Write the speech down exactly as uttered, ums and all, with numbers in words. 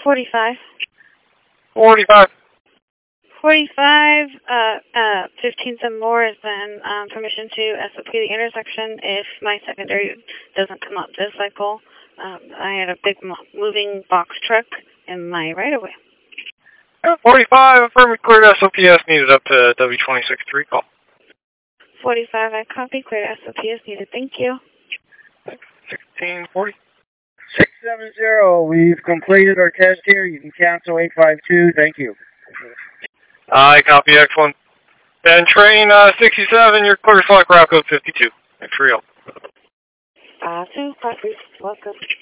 forty-five. forty-five. forty-five, uh, uh, fifteen some more is then um, permission to S O P the intersection if my secondary doesn't come up this cycle. Um, I had a big mo moving box truck in my right-of-way. forty-five, affirmative, cleared S O P S needed up to W twenty-six three call. forty-five, I copy, cleared S O P S needed, thank you. sixteen forty. six seven zero, we've completed our test here. You can cancel eight five two, thank you. I copy, excellent. And train uh, sixty-seven, you're clear to select route code fifty-two. Thanks for real. Uh, two, copy, welcome.